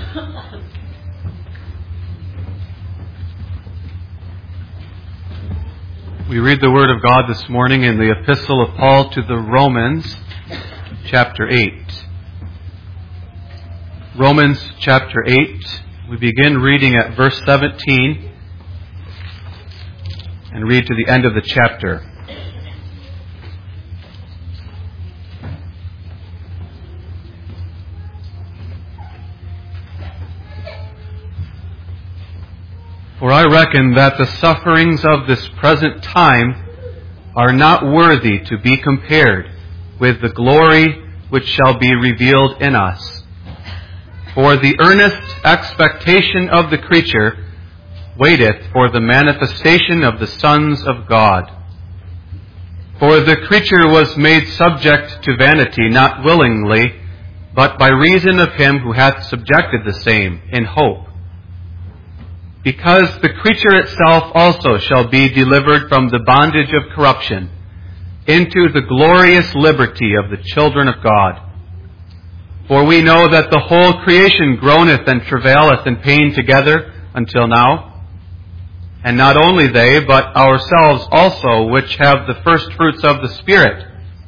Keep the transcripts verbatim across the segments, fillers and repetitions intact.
We read the Word of God this morning in the Epistle of Paul to the Romans, chapter eight. Romans chapter eight, we begin reading at verse seventeen and read to the end of the chapter. For I reckon that the sufferings of this present time are not worthy to be compared with the glory which shall be revealed in us. For the earnest expectation of the creature waiteth for the manifestation of the sons of God. For the creature was made subject to vanity, not willingly, but by reason of him who hath subjected the same, in hope. Because the creature itself also shall be delivered from the bondage of corruption into the glorious liberty of the children of God. For we know that the whole creation groaneth and travaileth in pain together until now. And not only they, but ourselves also, which have the first fruits of the Spirit.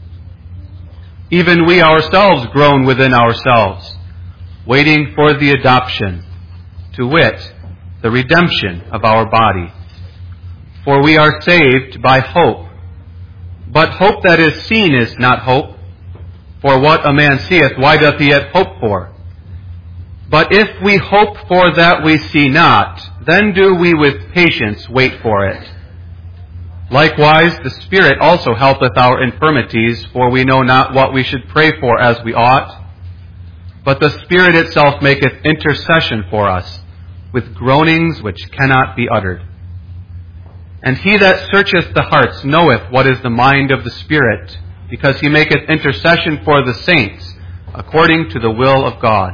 Even we ourselves groan within ourselves, waiting for the adoption, to wit, the redemption of our body. For we are saved by hope. But hope that is seen is not hope. For what a man seeth, why doth he yet hope for? But if we hope for that we see not, then do we with patience wait for it. Likewise, the Spirit also helpeth our infirmities, for we know not what we should pray for as we ought. But the Spirit itself maketh intercession for us, with groanings which cannot be uttered. And he that searcheth the hearts knoweth what is the mind of the Spirit, because he maketh intercession for the saints, according to the will of God.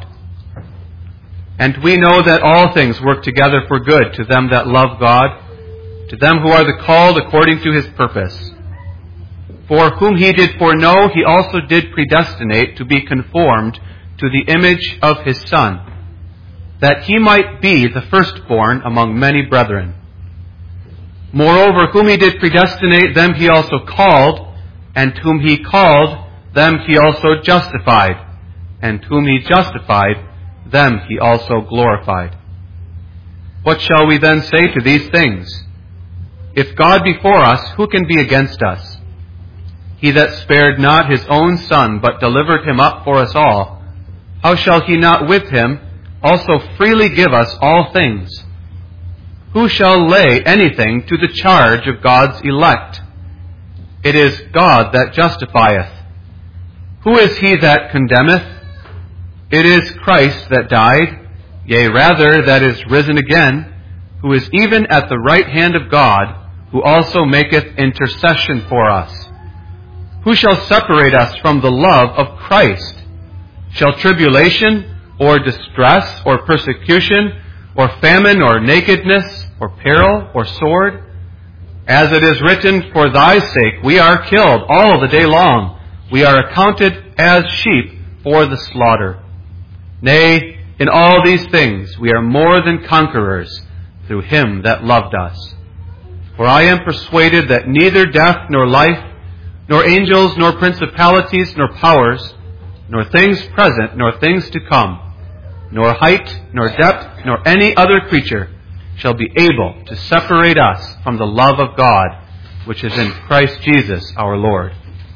And we know that all things work together for good to them that love God, to them who are the called according to his purpose. For whom he did foreknow, he also did predestinate to be conformed to the image of his Son, that he might be the firstborn among many brethren. Moreover, whom he did predestinate, them he also called, and whom he called, them he also justified, and whom he justified, them he also glorified. What shall we then say to these things? If God be for us, who can be against us? He that spared not his own Son, but delivered him up for us all, how shall he not with him also freely give us all things? Who shall lay anything to the charge of God's elect? It is God that justifieth. Who is he that condemneth? It is Christ that died, yea rather that is risen again, who is even at the right hand of God, who also maketh intercession for us. Who shall separate us from the love of Christ? Shall tribulation, or distress, or persecution, or famine, or nakedness, or peril, or sword? As it is written, for thy sake we are killed all the day long. We are accounted as sheep for the slaughter. Nay, in all these things we are more than conquerors through him that loved us. For I am persuaded that neither death, nor life, nor angels, nor principalities, nor powers, nor things present, nor things to come, nor height, nor depth, nor any other creature shall be able to separate us from the love of God, which is in Christ Jesus our Lord.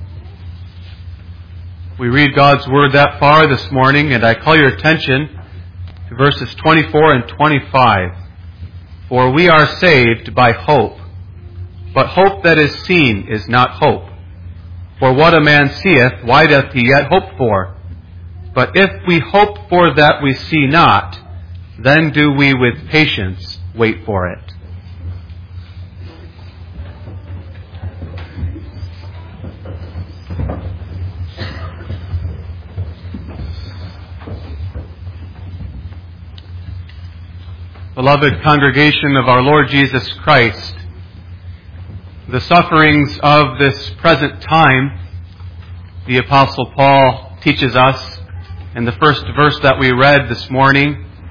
We read God's Word that far this morning, and I call your attention to verses twenty-four and twenty-five. For we are saved by hope, but hope that is seen is not hope. For what a man seeth, why doth he yet hope for? But if we hope for that we see not, then do we with patience wait for it. Beloved congregation of our Lord Jesus Christ, the sufferings of this present time, the Apostle Paul teaches us in the first verse that we read this morning,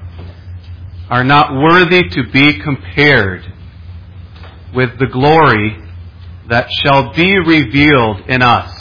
are not worthy to be compared with the glory that shall be revealed in us.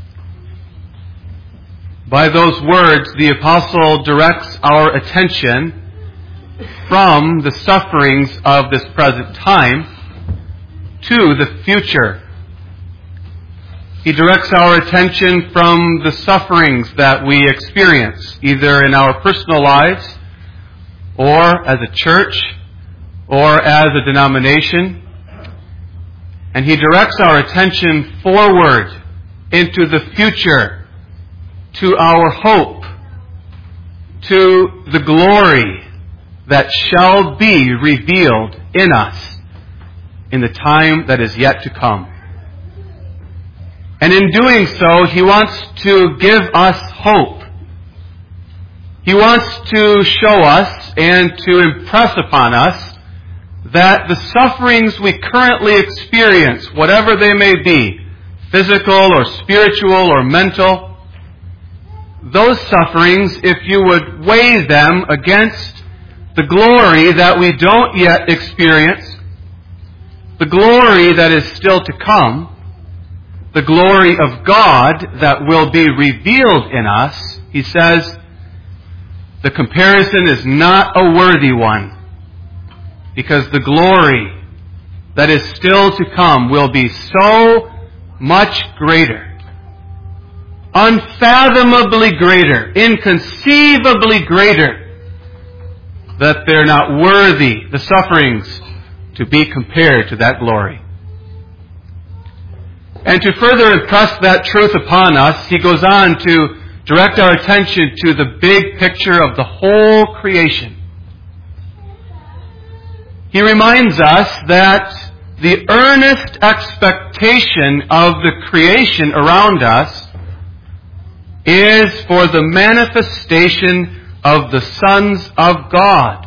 By those words, the apostle directs our attention from the sufferings of this present time to the future. He directs our attention from the sufferings that we experience, either in our personal lives, or as a church, or as a denomination. And He directs our attention forward into the future, to our hope, to the glory that shall be revealed in us in the time that is yet to come. And in doing so, He wants to give us hope. He wants to show us and to impress upon us that the sufferings we currently experience, whatever they may be, physical or spiritual or mental, those sufferings, if you would weigh them against the glory that we don't yet experience, the glory that is still to come, the glory of God that will be revealed in us, He says, the comparison is not a worthy one, because the glory that is still to come will be so much greater, unfathomably greater, inconceivably greater, that they're not worthy, the sufferings, to be compared to that glory. And to further impress that truth upon us, he goes on to direct our attention to the big picture of the whole creation. He reminds us that the earnest expectation of the creation around us is for the manifestation of the sons of God.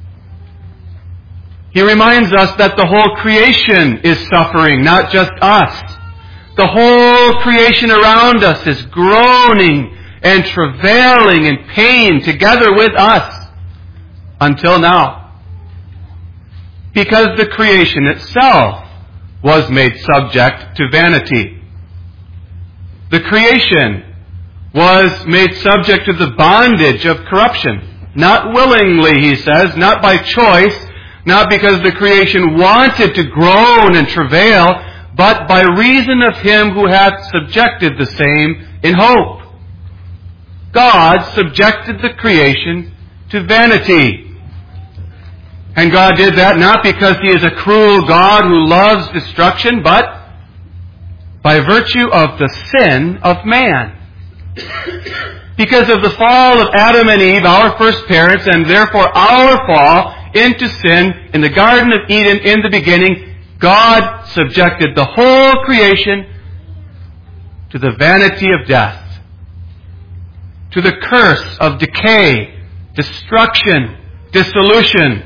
He reminds us that the whole creation is suffering, not just us. The whole creation around us is groaning and travailing in pain together with us until now. Because the creation itself was made subject to vanity. The creation was made subject to the bondage of corruption. Not willingly, he says, not by choice, not because the creation wanted to groan and travail, but by reason of Him who hath subjected the same in hope. God subjected the creation to vanity. And God did that not because He is a cruel God who loves destruction, but by virtue of the sin of man. Because of the fall of Adam and Eve, our first parents, and therefore our fall into sin in the Garden of Eden in the beginning, God subjected the whole creation to the vanity of death, to the curse of decay, destruction, dissolution,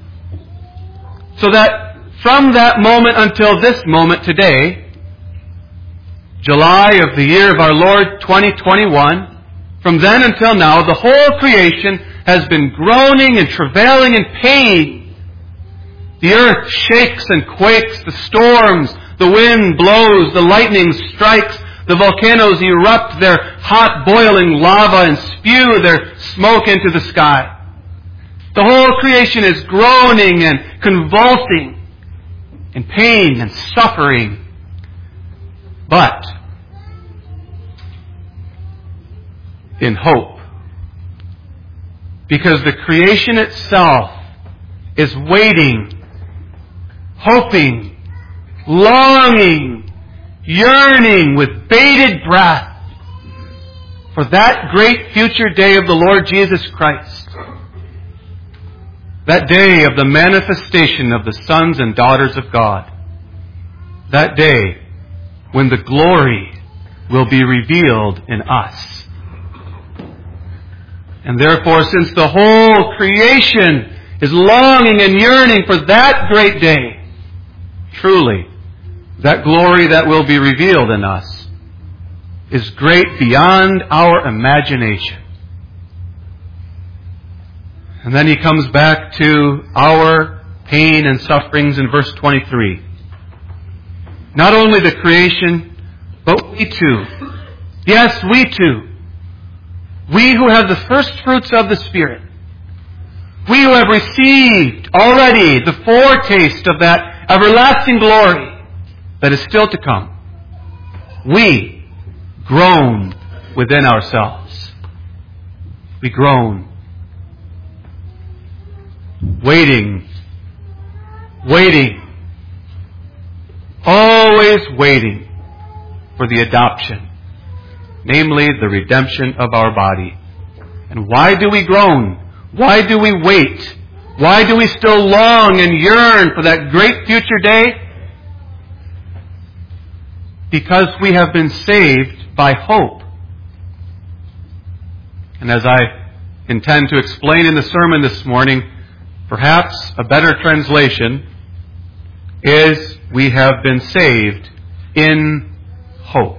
so that from that moment until this moment today, July of the year of our Lord twenty twenty-one, from then until now, the whole creation has been groaning and travailing in pain. The earth shakes and quakes, the storms, the wind blows, the lightning strikes, the volcanoes erupt their hot boiling lava and spew their smoke into the sky. The whole creation is groaning and convulsing in pain and suffering. But in hope. Because the creation itself is waiting, hoping, longing, yearning with bated breath for that great future day of the Lord Jesus Christ. That day of the manifestation of the sons and daughters of God. That day when the glory will be revealed in us. And therefore, since the whole creation is longing and yearning for that great day, truly, that glory that will be revealed in us is great beyond our imagination. And then he comes back to our pain and sufferings in verse twenty-three. Not only the creation, but we too. Yes, we too. We who have the first fruits of the Spirit. We who have received already the foretaste of that everlasting glory that is still to come. We groan within ourselves. We groan. Waiting. Waiting. Always waiting for the adoption. Namely, the redemption of our body. And why do we groan? Why do we wait? Why do we still long and yearn for that great future day? Because we have been saved by hope. And as I intend to explain in the sermon this morning, perhaps a better translation is we have been saved in hope.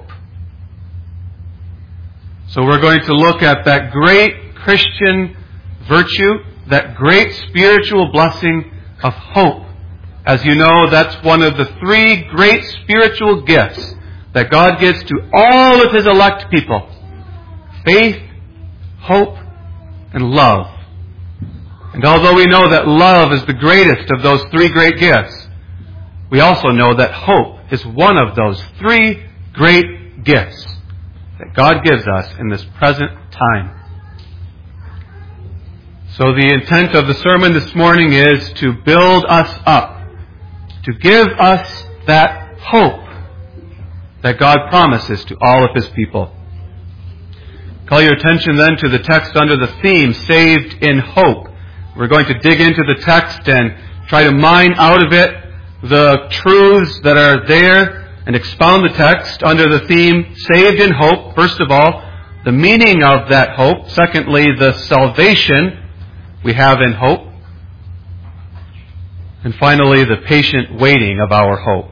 So we're going to look at that great Christian virtue, that great spiritual blessing of hope. As you know, that's one of the three great spiritual gifts that God gives to all of His elect people. Faith, hope, and love. And although we know that love is the greatest of those three great gifts, we also know that hope is one of those three great gifts that God gives us in this present time. So the intent of the sermon this morning is to build us up, to give us that hope that God promises to all of His people. Call your attention then to the text under the theme, Saved in Hope. We're going to dig into the text and try to mine out of it the truths that are there and expound the text under the theme, Saved in Hope. First of all, the meaning of that hope. Secondly, the salvation we have in hope. And finally, the patient waiting of our hope.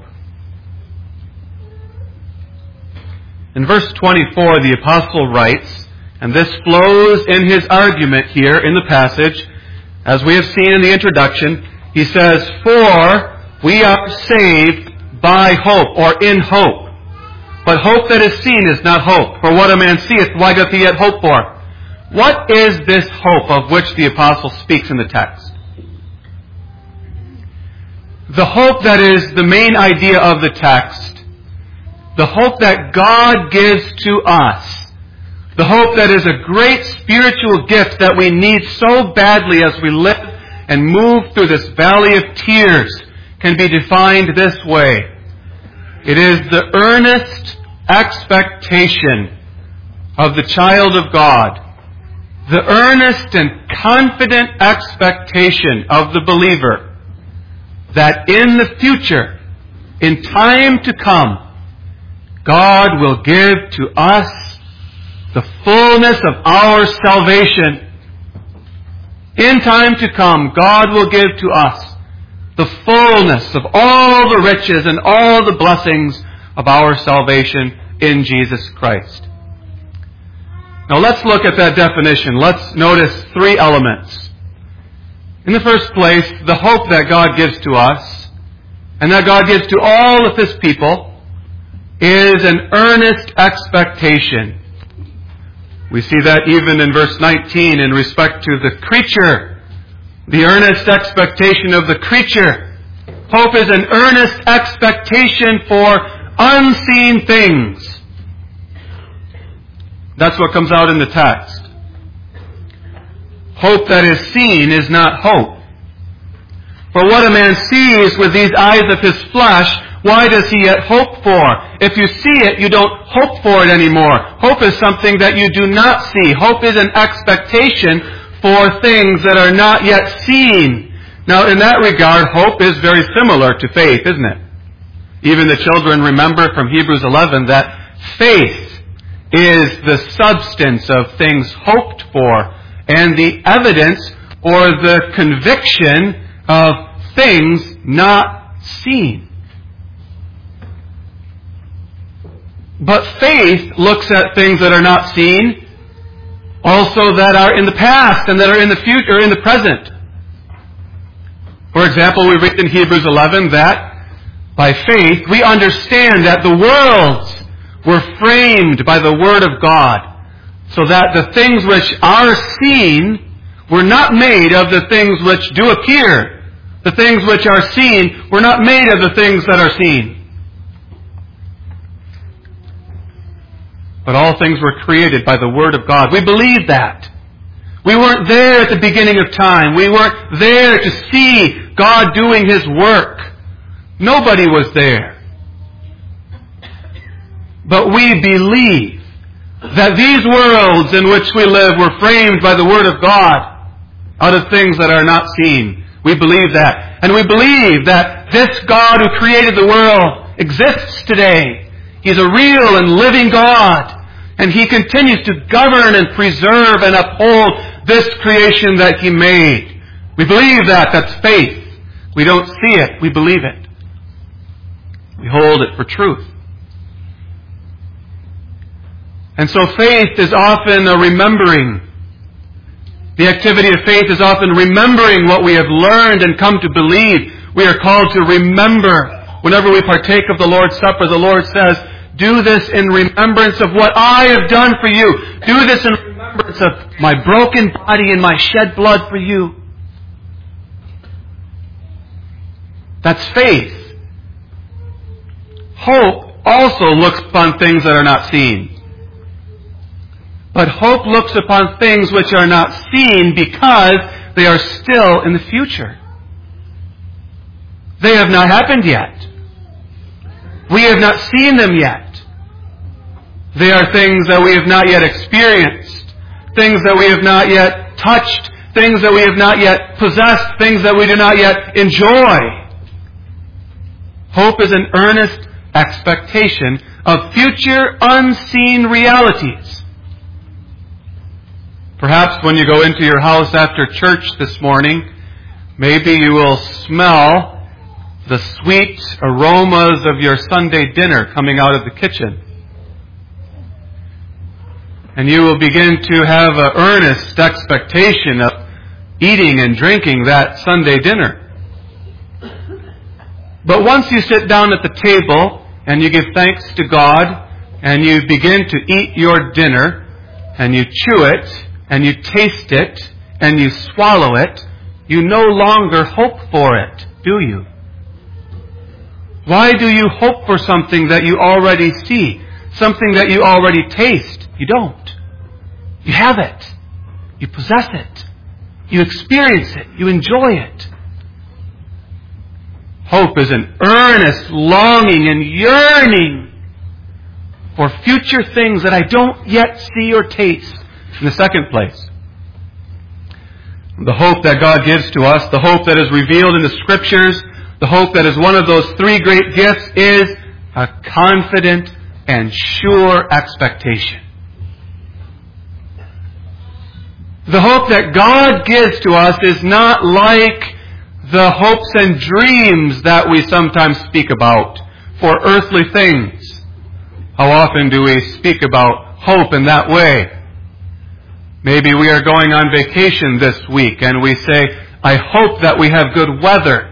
In verse twenty-four, the apostle writes, and this flows in his argument here in the passage, as we have seen in the introduction, he says, for we are saved by hope, or in hope. But hope that is seen is not hope. For what a man seeth, why doth he yet hope for? What is this hope of which the apostle speaks in the text? The hope that is the main idea of the text, the hope that God gives to us, the hope that is a great spiritual gift that we need so badly as we live and move through this valley of tears, can be defined this way. It is the earnest expectation of the child of God, the earnest and confident expectation of the believer that in the future, in time to come, God will give to us the fullness of our salvation. In time to come, God will give to us the fullness of all the riches and all the blessings of our salvation in Jesus Christ. Now let's look at that definition. Let's notice three elements. In the first place, the hope that God gives to us, and that God gives to all of His people, is an earnest expectation. We see that even in verse nineteen in respect to the creature. The earnest expectation of the creature. Hope is an earnest expectation for unseen things. That's what comes out in the text. Hope that is seen is not hope. For what a man sees with these eyes of his flesh, why does he yet hope for? If you see it, you don't hope for it anymore. Hope is something that you do not see. Hope is an expectation for things that are not yet seen. Now, in that regard, hope is very similar to faith, isn't it? Even the children remember from Hebrews eleven that faith is the substance of things hoped for and the evidence or the conviction of things not seen. But faith looks at things that are not seen also that are in the past and that are in the future, or in the present. For example, we read in Hebrews eleven that by faith we understand that the worlds were framed by the Word of God, so that the things which are seen were not made of the things which do appear. The things which are seen were not made of the things that are seen. But all things were created by the Word of God. We believe that. We weren't there at the beginning of time. We weren't there to see God doing His work. Nobody was there. But we believe that these worlds in which we live were framed by the Word of God out of things that are not seen. We believe that. And we believe that this God who created the world exists today. He's a real and living God. And He continues to govern and preserve and uphold this creation that He made. We believe that. That's faith. We don't see it. We believe it. We hold it for truth. And so faith is often a remembering. The activity of faith is often remembering what we have learned and come to believe. We are called to remember. Whenever we partake of the Lord's Supper, the Lord says, do this in remembrance of what I have done for you. Do this in remembrance of my broken body and my shed blood for you. That's faith. Hope also looks upon things that are not seen. But hope looks upon things which are not seen because they are still in the future. They have not happened yet. We have not seen them yet. They are things that we have not yet experienced, things that we have not yet touched, things that we have not yet possessed, things that we do not yet enjoy. Hope is an earnest expectation of future unseen realities. Perhaps when you go into your house after church this morning, maybe you will smell the sweet aromas of your Sunday dinner coming out of the kitchen. And you will begin to have an earnest expectation of eating and drinking that Sunday dinner. But once you sit down at the table and you give thanks to God and you begin to eat your dinner and you chew it and you taste it and you swallow it, you no longer hope for it, do you? Why do you hope for something that you already see? Something that you already taste? You don't. You have it. You possess it. You experience it. You enjoy it. Hope is an earnest longing and yearning for future things that I don't yet see or taste. In the second place, the hope that God gives to us, the hope that is revealed in the Scriptures, the hope that is one of those three great gifts is a confident and sure expectation. The hope that God gives to us is not like the hopes and dreams that we sometimes speak about for earthly things. How often do we speak about hope in that way? Maybe we are going on vacation this week and we say, I hope that we have good weather.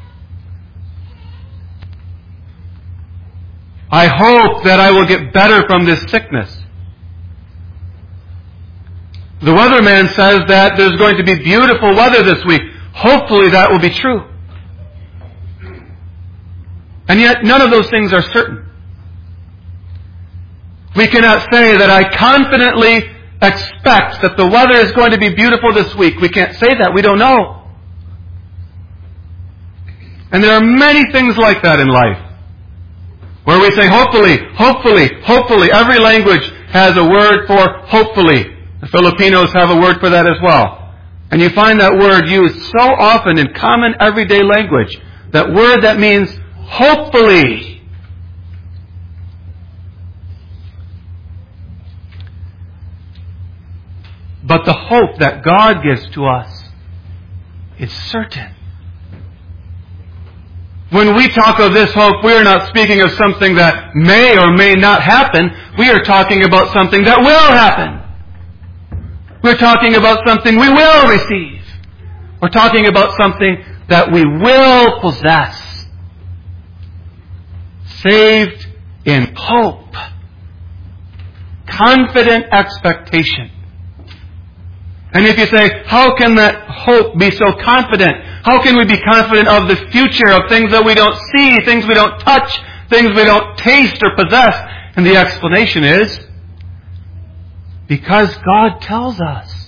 I hope that I will get better from this sickness. The weatherman says that there's going to be beautiful weather this week. Hopefully that will be true. And yet none of those things are certain. We cannot say that I confidently expect that the weather is going to be beautiful this week. We can't say that. We don't know. And there are many things like that in life. Where we say hopefully, hopefully, hopefully. Every language has a word for hopefully. The Filipinos have a word for that as well. And you find that word used so often in common everyday language. That word that means hopefully. But the hope that God gives to us is certain. When we talk of this hope, we are not speaking of something that may or may not happen. We are talking about something that will happen. We're talking about something we will receive. We're talking about something that we will possess. Saved in hope. Confident expectation. And if you say, how can that hope be so confident? How can we be confident of the future, of things that we don't see, things we don't touch, things we don't taste or possess? And the explanation is, because God tells us.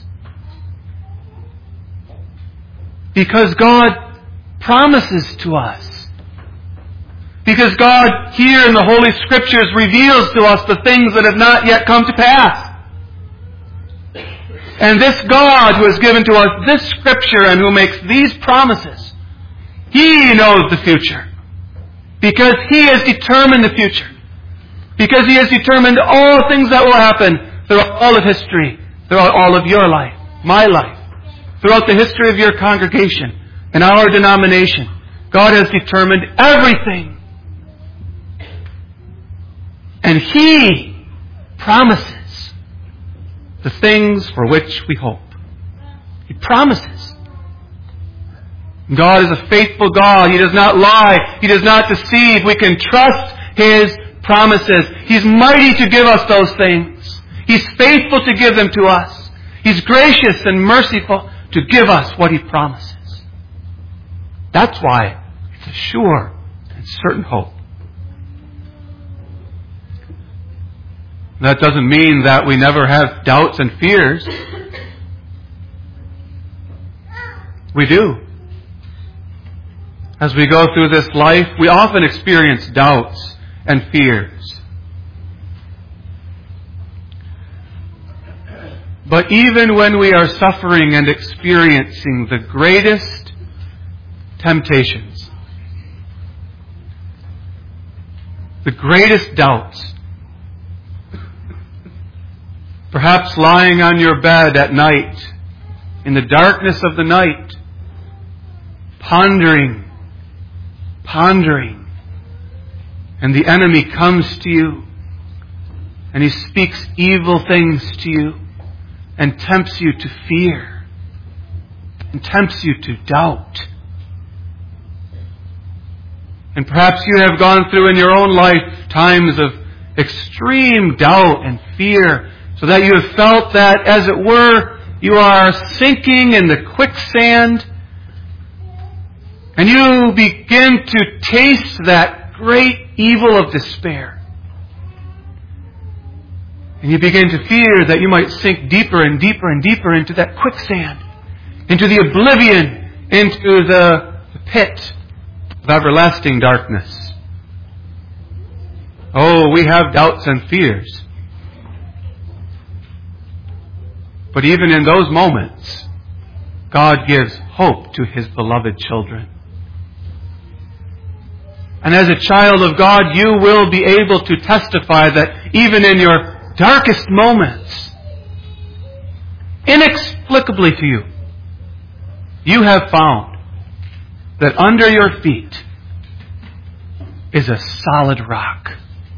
Because God promises to us. Because God here in the Holy Scriptures reveals to us the things that have not yet come to pass. And this God who has given to us this Scripture and who makes these promises, He knows the future. Because He has determined the future. Because He has determined all things that will happen throughout all of history, throughout all of your life, my life, throughout the history of your congregation and our denomination. God has determined everything. And He promises the things for which we hope. He promises. God is a faithful God. He does not lie. He does not deceive. We can trust His promises. He's mighty to give us those things. He's faithful to give them to us. He's gracious and merciful to give us what He promises. That's why it's a sure and certain hope. That doesn't mean that we never have doubts and fears. We do. As we go through this life, we often experience doubts and fears. But even when we are suffering and experiencing the greatest temptations, the greatest doubts, perhaps lying on your bed at night, in the darkness of the night, pondering, pondering, and the enemy comes to you, and he speaks evil things to you, and tempts you to fear, and tempts you to doubt. And perhaps you have gone through in your own life times of extreme doubt and fear, so that you have felt that, as it were, you are sinking in the quicksand, and you begin to taste that great evil of despair. And you begin to fear that you might sink deeper and deeper and deeper into that quicksand, into the oblivion, into the pit of everlasting darkness. Oh, we have doubts and fears. But even in those moments, God gives hope to His beloved children. And as a child of God, you will be able to testify that even in your darkest moments, inexplicably to you, you have found that under your feet is a solid rock.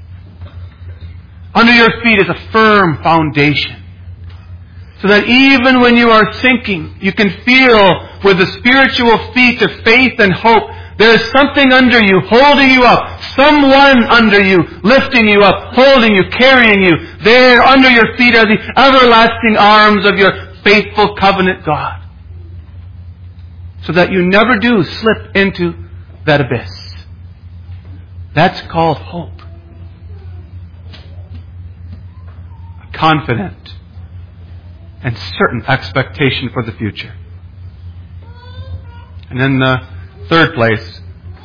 Under your feet is a firm foundation. So that even when you are sinking, you can feel with the spiritual feet of faith and hope, there is something under you, holding you up. Someone under you, lifting you up, holding you, carrying you. There under your feet are the everlasting arms of your faithful covenant God. So that you never do slip into that abyss. That's called hope. A confident and certain expectation for the future. And then the third place,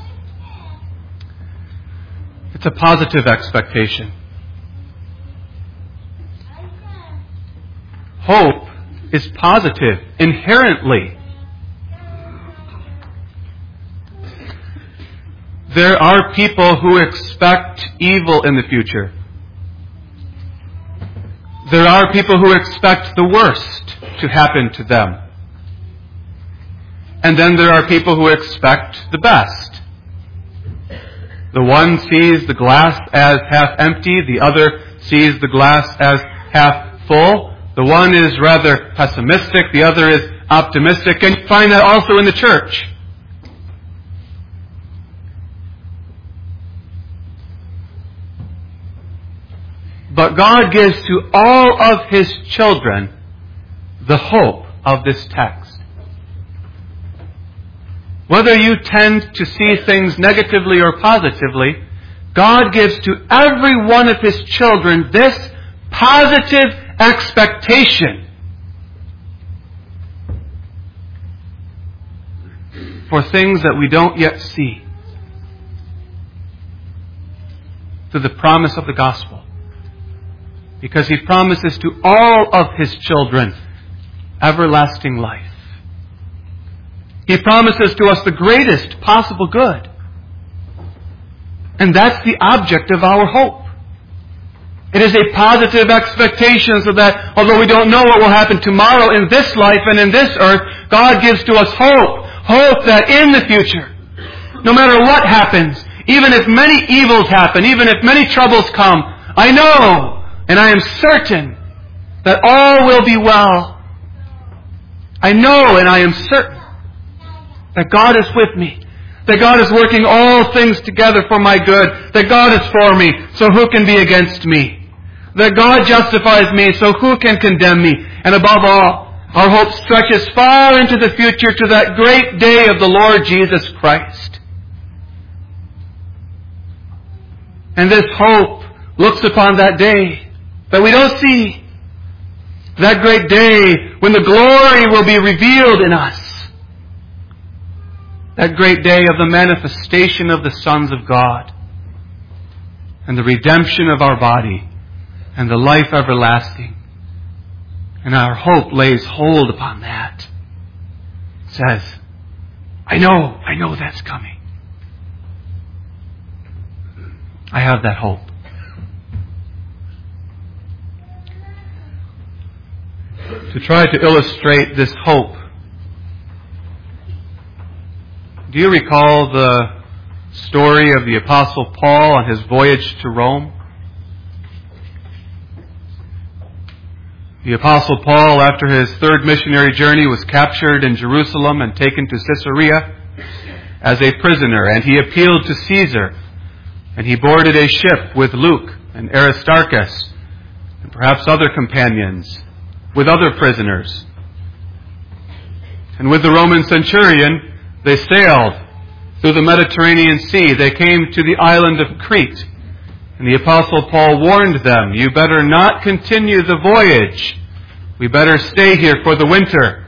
it's a positive expectation. Hope is positive inherently. There are people who expect evil in the future. There are people who expect the worst to happen to them. And then there are people who expect the best. The one sees the glass as half empty, the other sees the glass as half full. The one is rather pessimistic, the other is optimistic, and you find that also in the church. But God gives to all of His children the hope of this text. Whether you tend to see things negatively or positively, God gives to every one of His children this positive expectation for things that we don't yet see through the promise of the gospel. Because He promises to all of His children everlasting life. He promises to us the greatest possible good. And that's the object of our hope. It is a positive expectation so that although we don't know what will happen tomorrow in this life and in this earth, God gives to us hope. Hope that in the future, no matter what happens, even if many evils happen, even if many troubles come, I know and I am certain that all will be well. I know and I am certain that God is with me. That God is working all things together for my good. That God is for me, so who can be against me? That God justifies me, so who can condemn me? And above all, our hope stretches far into the future to that great day of the Lord Jesus Christ. And this hope looks upon that day that we don't see. That great day when the glory will be revealed in us. That great day of the manifestation of the sons of God. And the redemption of our body. And the life everlasting. And our hope lays hold upon that. It says, I know, I know that's coming. I have that hope. To try to illustrate this hope, do you recall the story of the Apostle Paul on his voyage to Rome? The Apostle Paul, after his third missionary journey, was captured in Jerusalem and taken to Caesarea as a prisoner, and he appealed to Caesar, and he boarded a ship with Luke and Aristarchus, and perhaps other companions, with other prisoners. And with the Roman centurion, they sailed through the Mediterranean Sea. They came to the island of Crete. And the Apostle Paul warned them, you better not continue the voyage. We better stay here for the winter.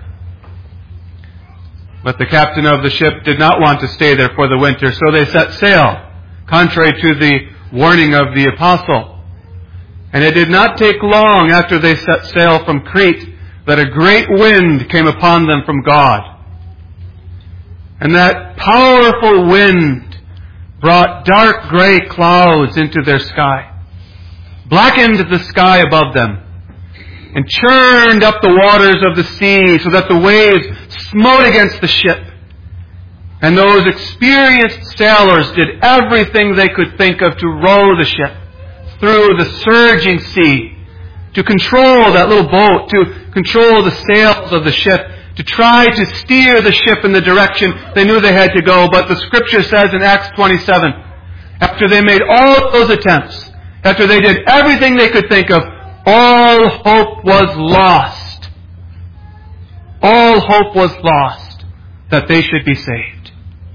But the captain of the ship did not want to stay there for the winter, so they set sail, contrary to the warning of the apostle. And it did not take long after they set sail from Crete that a great wind came upon them from God. And that powerful wind brought dark gray clouds into their sky, blackened the sky above them, and churned up the waters of the sea so that the waves smote against the ship. And those experienced sailors did everything they could think of to row the ship through the surging sea, to control that little boat, to control the sails of the ship, to try to steer the ship in the direction they knew they had to go. But the Scripture says in Acts twenty-seven, after they made all those attempts, after they did everything they could think of, all hope was lost. All hope was lost that they should be saved.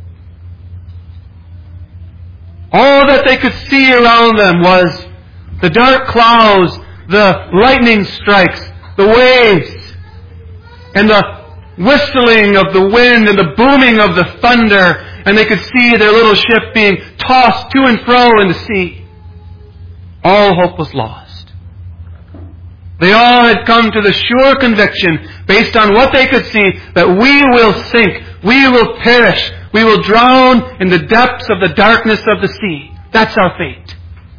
All that they could see around them was the dark clouds, the lightning strikes, the waves, and the whistling of the wind and the booming of the thunder, and they could see their little ship being tossed to and fro in the sea. All hope was lost. They all had come to the sure conviction, based on what they could see, that we will sink, we will perish, we will drown in the depths of the darkness of the sea. That's our fate.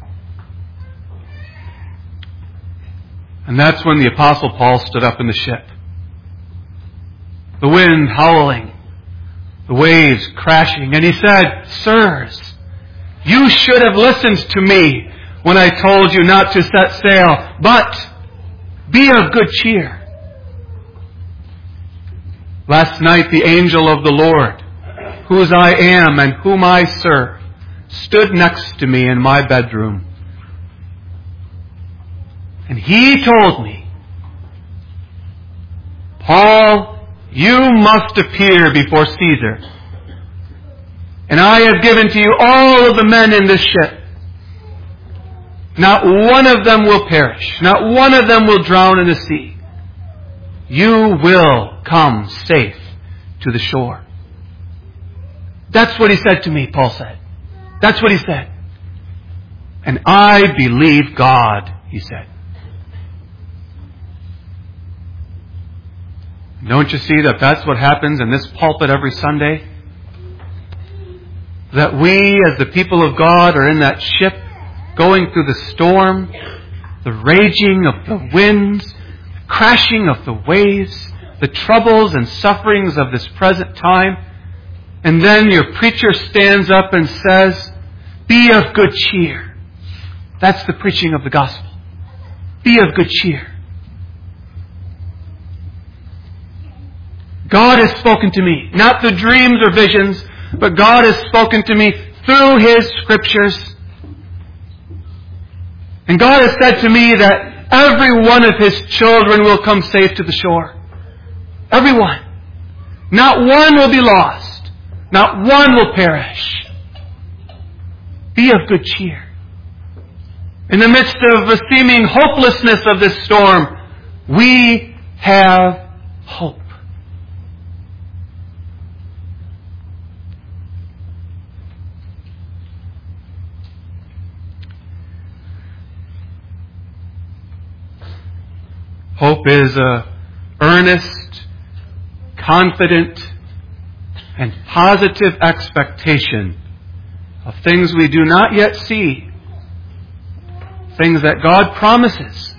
And that's when the Apostle Paul stood up in the ship. The wind howling, the waves crashing, and he said, Sirs, you should have listened to me when I told you not to set sail, but, Be of good cheer. Last night the angel of the Lord, whose I am and whom I serve, stood next to me in my bedroom. And he told me, Paul, you must appear before Caesar. And I have given to you all of the men in this ship. Not one of them will perish. Not one of them will drown in the sea. You will come safe to the shore. That's what he said to me, Paul said. That's what he said. And I believe God, he said. Don't you see that that's what happens in this pulpit every Sunday? That we, as the people of God, are in that ship going through the storm, the raging of the winds, the crashing of the waves, the troubles and sufferings of this present time. And then your preacher stands up and says, be of good cheer. That's the preaching of the gospel. Be of good cheer. God has spoken to me, not through dreams or visions, but God has spoken to me through His Scriptures. And God has said to me that every one of His children will come safe to the shore. Everyone. Not one will be lost. Not one will perish. Be of good cheer. In the midst of the seeming hopelessness of this storm, we have hope. Hope is a earnest, confident, and positive expectation of things we do not yet see, things that God promises.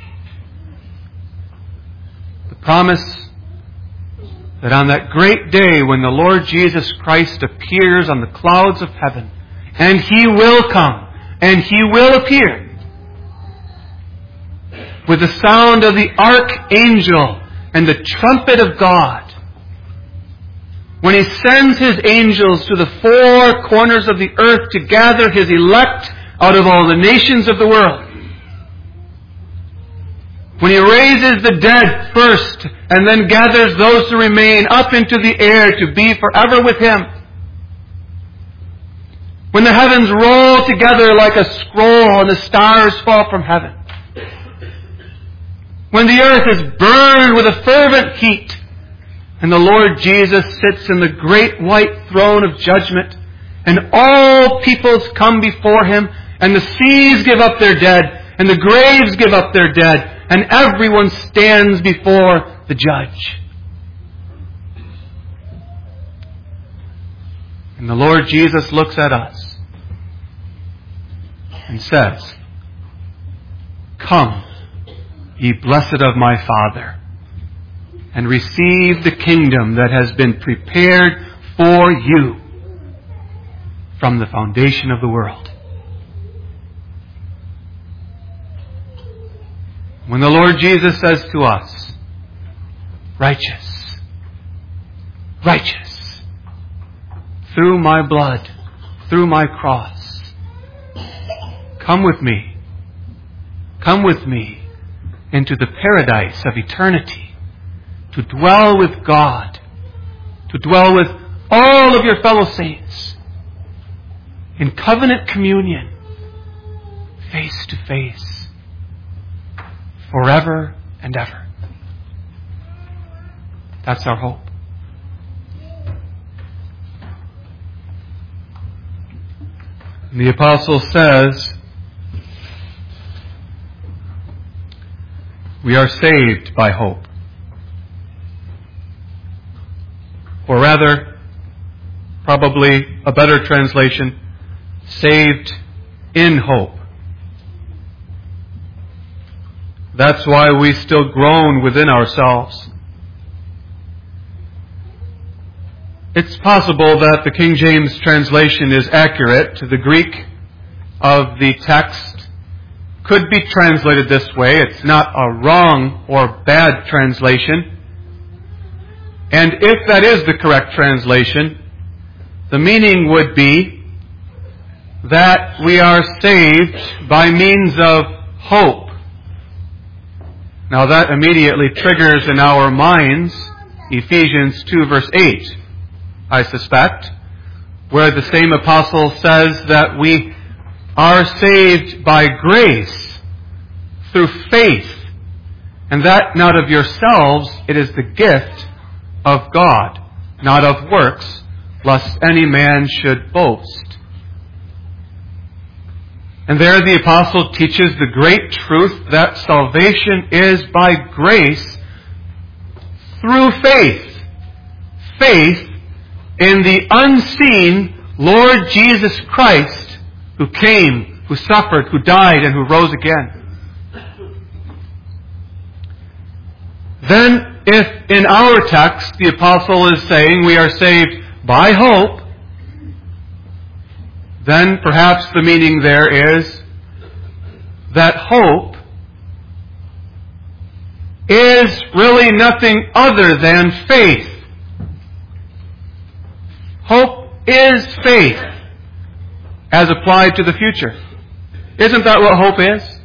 The promise that on that great day when the Lord Jesus Christ appears on the clouds of heaven, and He will come, and He will appear, with the sound of the archangel and the trumpet of God, when He sends His angels to the four corners of the earth to gather His elect out of all the nations of the world, when He raises the dead first and then gathers those who remain up into the air to be forever with Him, when the heavens roll together like a scroll and the stars fall from heaven, when the earth is burned with a fervent heat, and the Lord Jesus sits in the great white throne of judgment, and all peoples come before Him, and the seas give up their dead, and the graves give up their dead, and everyone stands before the judge. And the Lord Jesus looks at us and says, come, ye blessed of my Father, and receive the kingdom that has been prepared for you from the foundation of the world. When the Lord Jesus says to us, righteous, righteous, through my blood, through my cross, come with me, come with me into the paradise of eternity, to dwell with God, to dwell with all of your fellow saints in covenant communion, face to face, forever and ever. That's our hope. And the apostle says, we are saved by hope. Or rather, probably a better translation, saved in hope. That's why we still groan within ourselves. It's possible that the King James translation is accurate to the Greek of the text could be translated this way. It's not a wrong or bad translation. And if that is the correct translation, the meaning would be that we are saved by means of hope. Now that immediately triggers in our minds Ephesians two verse eight, I suspect, where the same apostle says that we are saved by grace through faith, and that not of yourselves, it is the gift of God, not of works, lest any man should boast. And there the apostle teaches the great truth that salvation is by grace through faith. Faith in the unseen Lord Jesus Christ, who came, who suffered, who died, and who rose again. Then, if in our text the apostle is saying we are saved by hope, then perhaps the meaning there is that hope is really nothing other than faith. Hope is faith as applied to the future. Isn't that what hope is?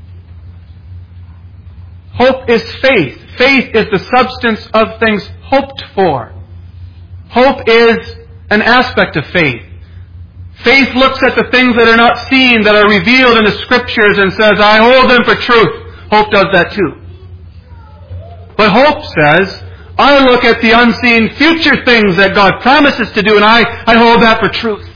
Hope is faith. Faith is the substance of things hoped for. Hope is an aspect of faith. Faith looks at the things that are not seen, that are revealed in the Scriptures, and says, I hold them for truth. Hope does that too. But hope says, I look at the unseen future things that God promises to do, and I, I hold that for truth.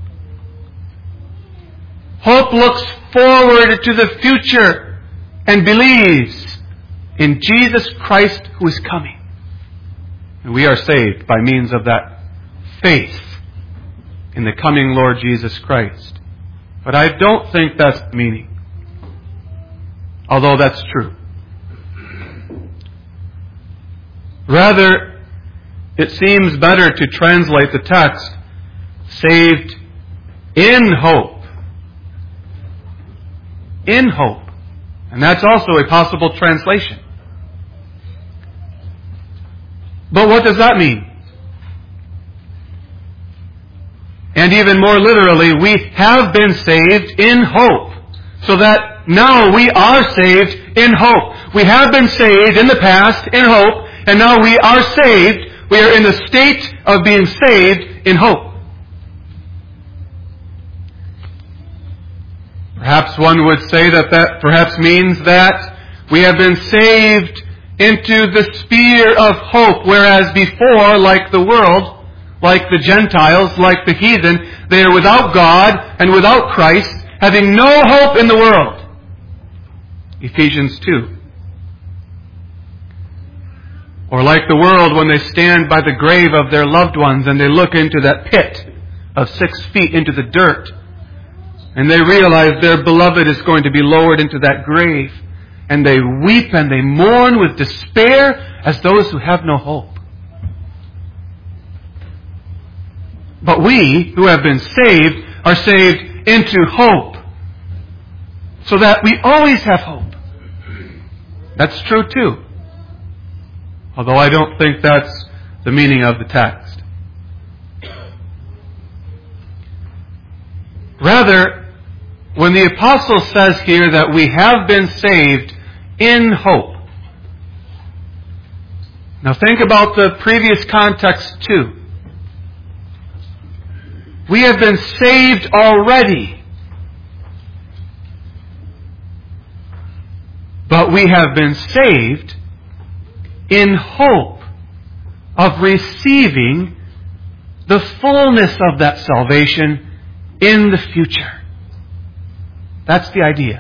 Hope looks forward to the future and believes in Jesus Christ who is coming. And we are saved by means of that faith in the coming Lord Jesus Christ. But I don't think that's the meaning, although that's true. Rather, it seems better to translate the text, saved in hope. In hope. And that's also a possible translation. But what does that mean? And even more literally, we have been saved in hope. So that now we are saved in hope. We have been saved in the past in hope, and now we are saved. We are in the state of being saved in hope. Perhaps one would say that that perhaps means that we have been saved into the sphere of hope, whereas before, like the world, like the Gentiles, like the heathen, they are without God and without Christ, having no hope in the world. Ephesians two. Or like the world when they stand by the grave of their loved ones and they look into that pit of six feet into the dirt, and they realize their beloved is going to be lowered into that grave, and they weep and they mourn with despair as those who have no hope. But we, who have been saved, are saved into hope, so that we always have hope. That's true too. Although I don't think that's the meaning of the text. Rather, when the apostle says here that we have been saved in hope. Now think about the previous context too. We have been saved already. But we have been saved in hope of receiving the fullness of that salvation in the future. That's the idea.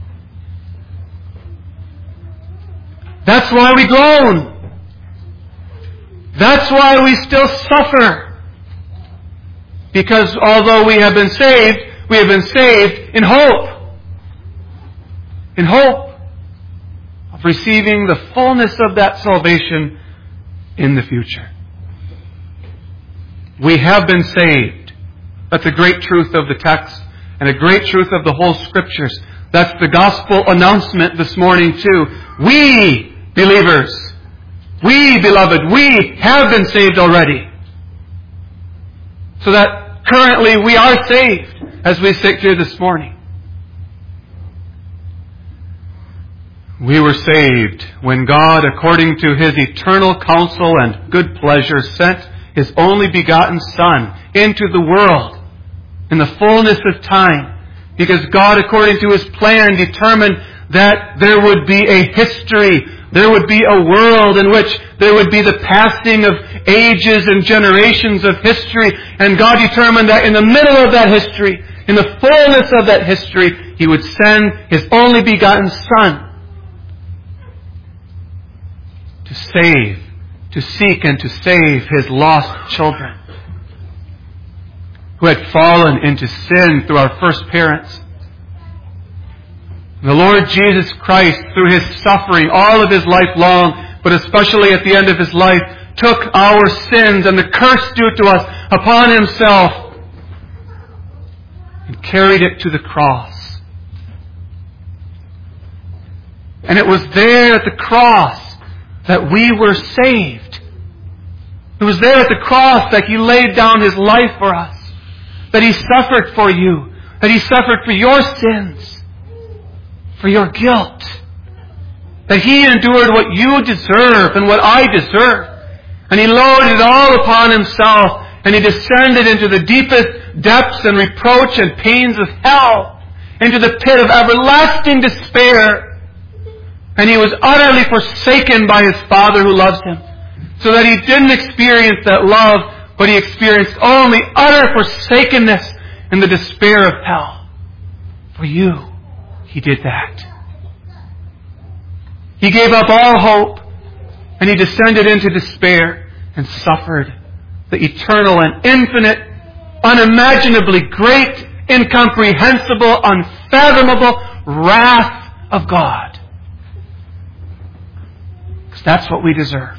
That's why we groan. That's why we still suffer. Because although we have been saved, we have been saved in hope. In hope of receiving the fullness of that salvation in the future. We have been saved. That's a great truth of the text and a great truth of the whole Scriptures. That's the gospel announcement this morning too. We, believers, we, beloved, we have been saved already. So that currently we are saved as we sit here this morning. We were saved when God, according to His eternal counsel and good pleasure, sent His only begotten Son into the world in the fullness of time. Because God, according to His plan, determined that there would be a history, there would be a world in which there would be the passing of ages and generations of history. And God determined that in the middle of that history, in the fullness of that history, He would send His only begotten Son to save, to seek and to save His lost children who had fallen into sin through our first parents. The Lord Jesus Christ, through His suffering all of His life long, but especially at the end of His life, took our sins and the curse due to us upon Himself and carried it to the cross. And it was there at the cross that we were saved. It was there at the cross that He laid down His life for us. That He suffered for you. That He suffered for your sins. For your guilt. That He endured what you deserve and what I deserve. And He loaded it all upon Himself. And He descended into the deepest depths and reproach and pains of hell. Into the pit of everlasting despair. And He was utterly forsaken by His Father who loves Him. So that He didn't experience that love, but He experienced only utter forsakenness and the despair of hell. For you, He did that. He gave up all hope, and He descended into despair and suffered the eternal and infinite, unimaginably great, incomprehensible, unfathomable wrath of God. Because that's what we deserve.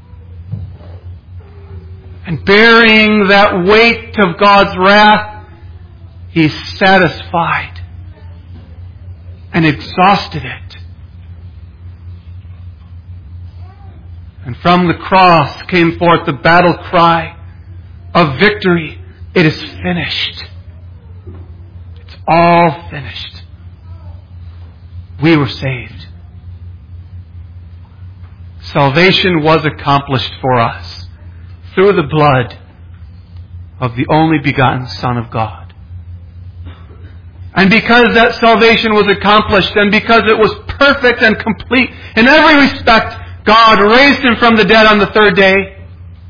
And bearing that weight of God's wrath, He's satisfied and exhausted it. And from the cross came forth the battle cry of victory. It is finished. It's all finished. We were saved. Salvation was accomplished for us through the blood of the only begotten Son of God. And because that salvation was accomplished, and because it was perfect and complete in every respect, God raised Him from the dead on the third day.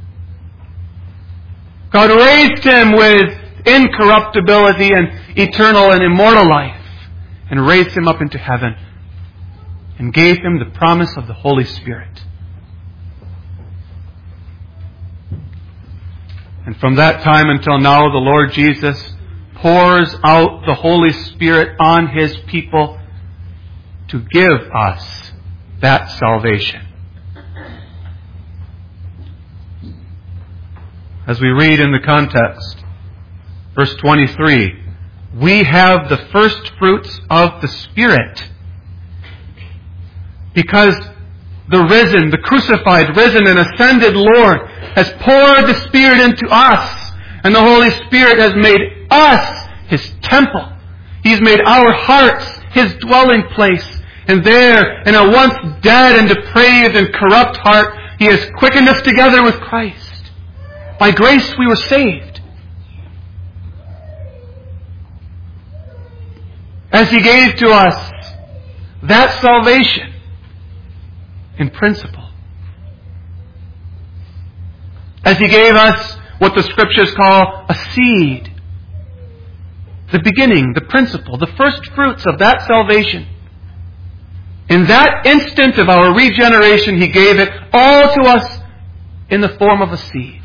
God raised Him with incorruptibility and eternal and immortal life, and raised Him up into heaven, and gave Him the promise of the Holy Spirit. And from that time until now, the Lord Jesus pours out the Holy Spirit on His people to give us that salvation. As we read in the context, verse twenty-three, we have the first fruits of the Spirit. Because the risen, the crucified, risen and ascended Lord has poured the Spirit into us. And the Holy Spirit has made us His temple. He's made our hearts His dwelling place. And there, in a once dead and depraved and corrupt heart, He has quickened us together with Christ. By grace we were saved. As He gave to us that salvation in principle. As He gave us what the Scriptures call a seed. The beginning, the principle, the first fruits of that salvation. In that instant of our regeneration, He gave it all to us in the form of a seed.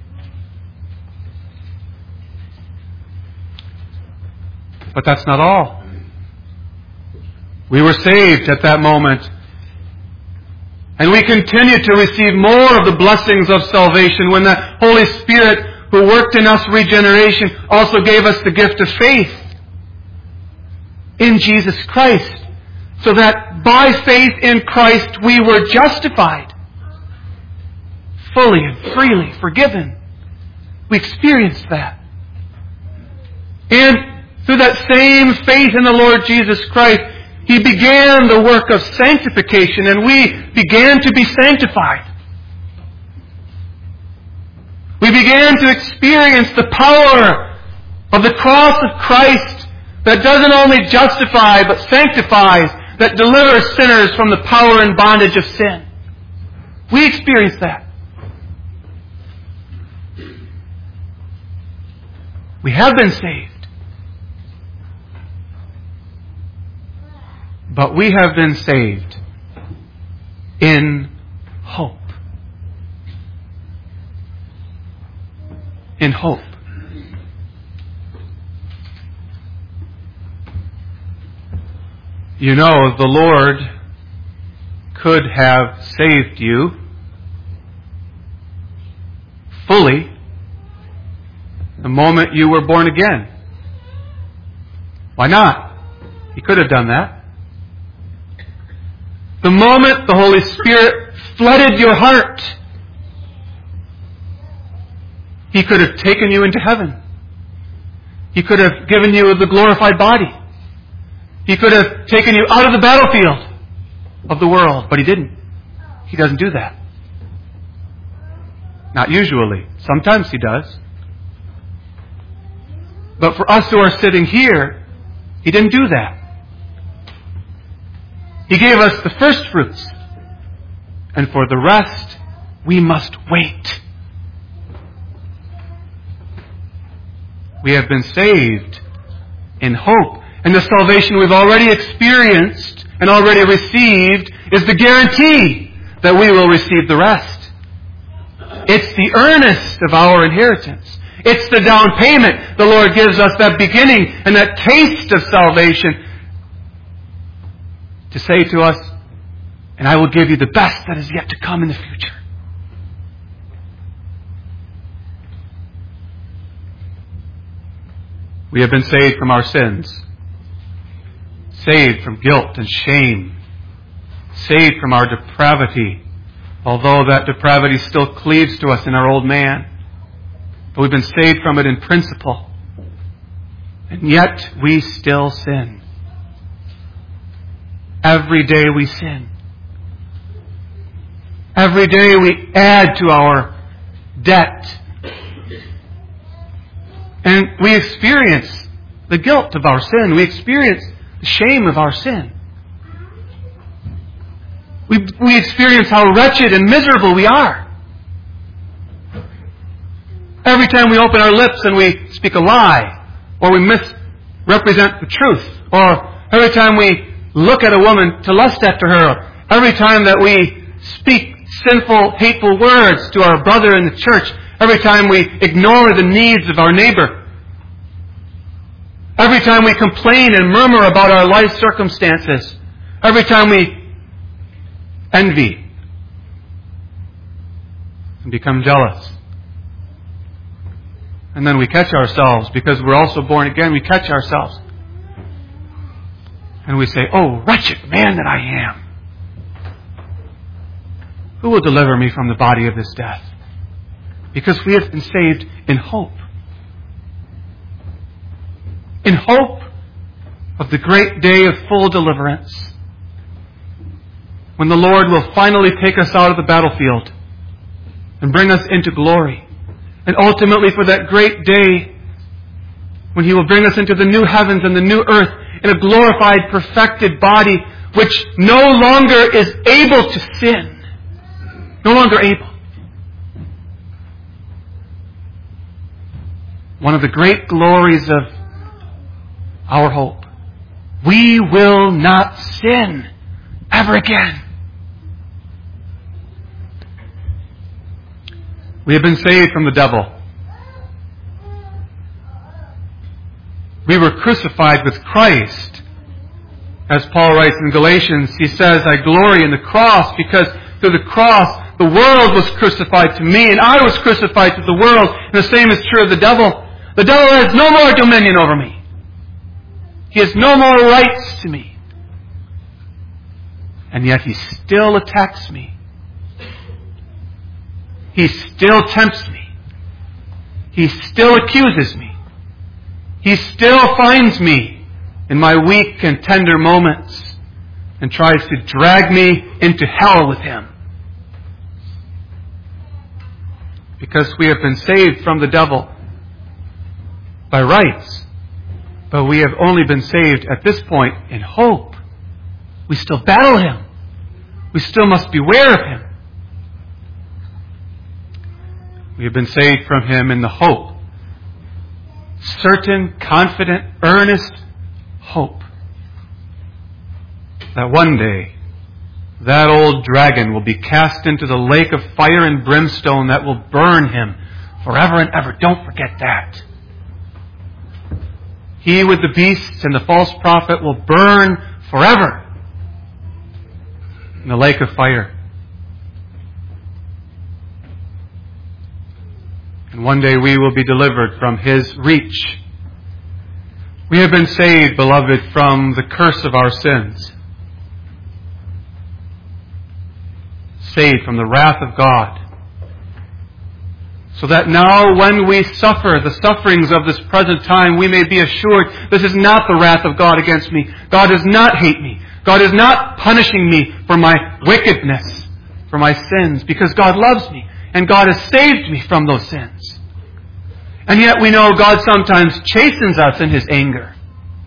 But that's not all. We were saved at that moment. And we continue to receive more of the blessings of salvation when the Holy Spirit who worked in us regeneration also gave us the gift of faith. in Jesus Christ, so that by faith in Christ we were justified, fully and freely forgiven. We experienced that. And through that same faith in the Lord Jesus Christ, He began the work of sanctification, and we began to be sanctified. We began to experience the power of the cross of Christ that doesn't only justify but sanctifies, that delivers sinners from the power and bondage of sin. We experienced that. We have been saved. But we have been saved in hope. In hope. You know, the Lord could have saved you fully the moment you were born again. Why not? He could have done that. The moment the Holy Spirit flooded your heart, He could have taken you into heaven. He could have given you the glorified body. He could have taken you out of the battlefield of the world, but He didn't. He doesn't do that. Not usually. Sometimes He does. But for us who are sitting here, He didn't do that. He gave us the first fruits. And for the rest, we must wait. We have been saved in hope. And the salvation we've already experienced and already received is the guarantee that we will receive the rest. It's the earnest of our inheritance. It's the down payment. The Lord gives us that beginning and that taste of salvation to say to us, and I will give you the best that is yet to come in the future. We have been saved from our sins. Saved from guilt and shame. Saved from our depravity, although that depravity still cleaves to us in our old man. But we've been saved from it in principle. And yet we still sin. Every day we sin. Every day we add to our debt. And we experience the guilt of our sin. We experience the shame of our sin. We, we experience how wretched and miserable we are. Every time we open our lips and we speak a lie, or we misrepresent the truth, or every time we look at a woman to lust after her, every time that we speak sinful, hateful words to our brother in the church, every time we ignore the needs of our neighbor, every time we complain and murmur about our life circumstances, every time we envy and become jealous. And then we catch ourselves, because we're also born again, we catch ourselves. And we say, oh, wretched man that I am. Who will deliver me from the body of this death? Because we have been saved in hope. In hope of the great day of full deliverance, when the Lord will finally take us out of the battlefield and bring us into glory. And ultimately for that great day when He will bring us into the new heavens and the new earth in a glorified, perfected body which no longer is able to sin. No longer able. One of the great glories of our hope. We will not sin ever again. We have been saved from the devil. We were crucified with Christ. As Paul writes in Galatians, he says, I glory in the cross because through the cross the world was crucified to me and I was crucified to the world. And the same is true of the devil. The devil has no more dominion over me. He has no more rights to me. And yet He still attacks me. He still tempts me. He still accuses me. He still finds me in my weak and tender moments and tries to drag me into hell with Him. Because we have been saved from the devil by rights, but we have only been saved at this point in hope. We still battle him. We still must beware of him. We have been saved from him in the hope, certain, confident, earnest hope that one day that old dragon will be cast into the lake of fire and brimstone that will burn him forever and ever. Don't forget that. He with the beasts and the false prophet will burn forever in the lake of fire. And one day we will be delivered from his reach. We have been saved, beloved, from the curse of our sins. Saved from the wrath of God. So that now when we suffer the sufferings of this present time, we may be assured this is not the wrath of God against me. God does not hate me. God is not punishing me for my wickedness, for my sins, because God loves me and God has saved me from those sins. And yet we know God sometimes chastens us in His anger.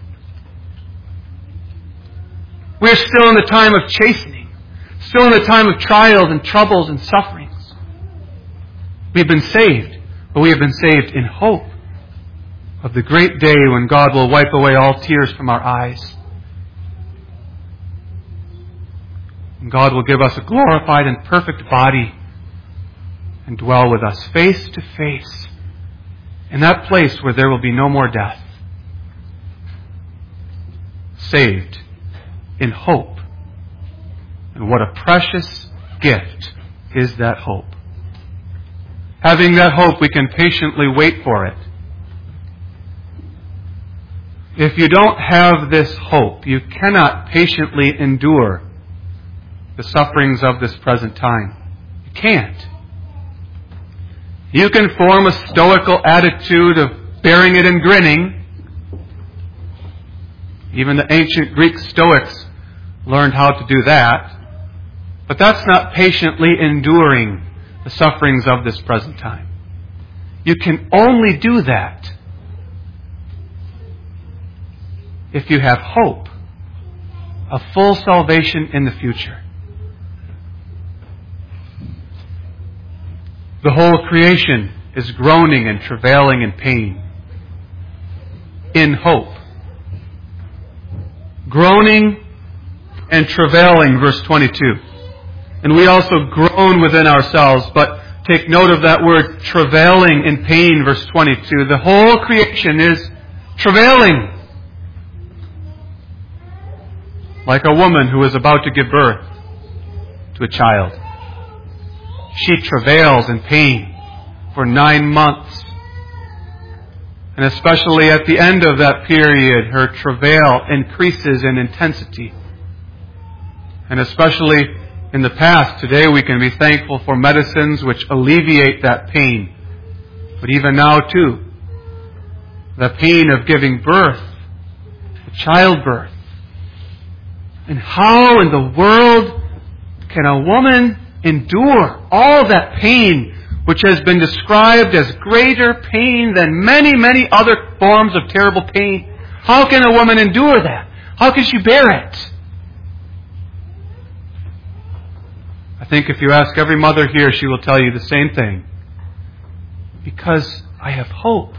We're still in the time of chastening, still in the time of trials and troubles and sufferings. We have been saved, but we have been saved in hope of the great day when God will wipe away all tears from our eyes. And God will give us a glorified and perfect body and dwell with us face to face in that place where there will be no more death. Saved in hope. And what a precious gift is that hope. Having that hope, we can patiently wait for it. If you don't have this hope, you cannot patiently endure the sufferings of this present time. You can't. You can form a stoical attitude of bearing it and grinning. Even the ancient Greek Stoics learned how to do that. But that's not patiently enduring the sufferings of this present time. You can only do that if you have hope of full salvation in the future. The whole creation is groaning and travailing in pain, in hope. Groaning and travailing, verse twenty-two. And we also groan within ourselves, but take note of that word, travailing in pain, verse twenty-two. The whole creation is travailing. Like a woman who is about to give birth to a child. She travails in pain for nine months. And especially at the end of that period, her travail increases in intensity. And especially in the past, today we can be thankful for medicines which alleviate that pain. But even now too, the pain of giving birth, childbirth. And how in the world can a woman endure all that pain which has been described as greater pain than many, many other forms of terrible pain? How can a woman endure that? How can she bear it? I think if you ask every mother here, she will tell you the same thing. Because I have hope.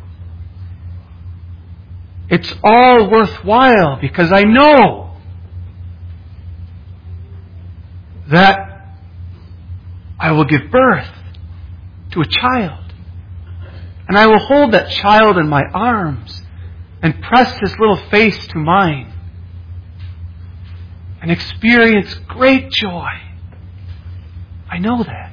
It's all worthwhile because I know that I will give birth to a child. And I will hold that child in my arms and press his little face to mine and experience great joy. I know that.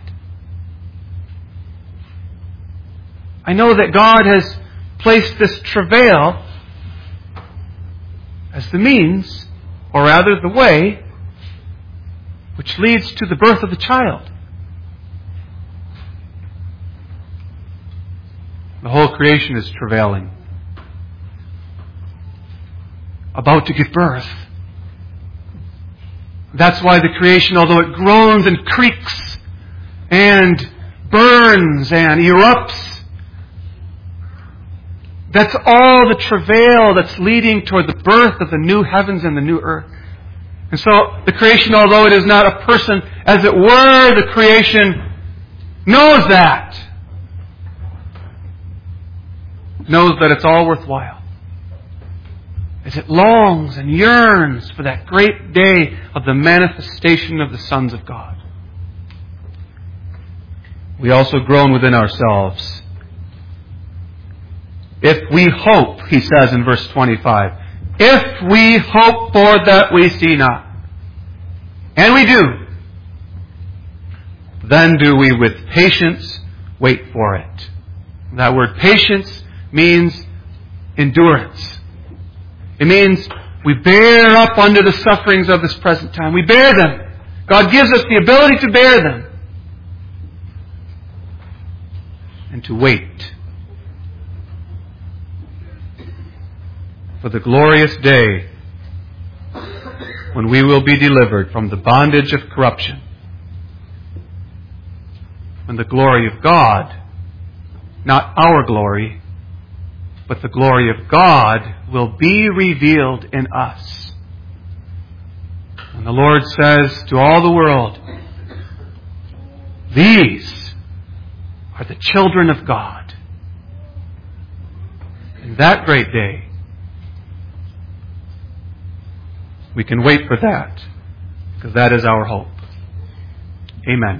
I know that God has placed this travail as the means, or rather the way, which leads to the birth of the child. The whole creation is travailing, about to give birth. That's why the creation, although it groans and creaks and burns and erupts, that's all the travail that's leading toward the birth of the new heavens and the new earth. And so the creation, although it is not a person, as it were, the creation knows that. Knows that it's all worthwhile. As it longs and yearns for that great day of the manifestation of the sons of God. We also groan within ourselves. If we hope, he says in verse twenty-five, if we hope for that we see not, and we do, then do we with patience wait for it. That word patience means endurance. It means we bear up under the sufferings of this present time. We bear them. God gives us the ability to bear them. And to wait for the glorious day when we will be delivered from the bondage of corruption. When the glory of God, not our glory, but the glory of God will be revealed in us. When the Lord says to all the world, these are the children of God. In that great day, we can wait for that, because that is our hope. Amen.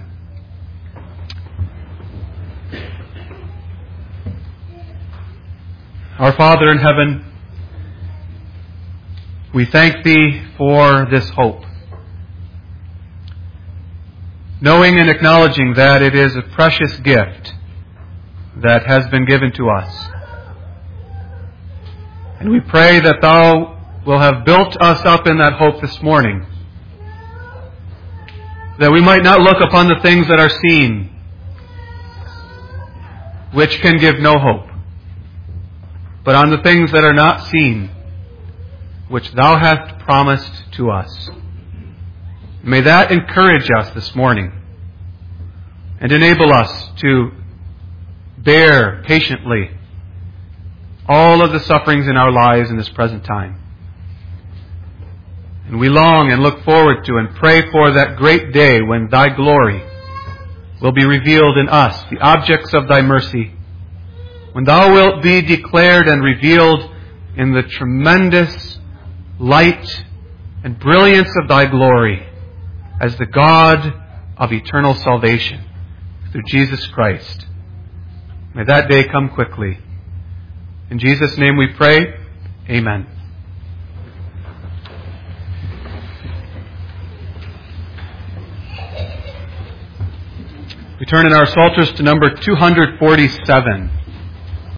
Our Father in heaven, we thank Thee for this hope, knowing and acknowledging that it is a precious gift that has been given to us. And we pray that Thou will have built us up in that hope this morning, that we might not look upon the things that are seen, which can give no hope, but on the things that are not seen, which Thou hast promised to us. May that encourage us this morning and enable us to bear patiently all of the sufferings in our lives in this present time. And we long and look forward to and pray for that great day when Thy glory will be revealed in us, the objects of Thy mercy, when Thou wilt be declared and revealed in the tremendous light and brilliance of Thy glory as the God of eternal salvation through Jesus Christ. May that day come quickly. In Jesus' name we pray. Amen. We turn in our Psalters to number two forty-seven.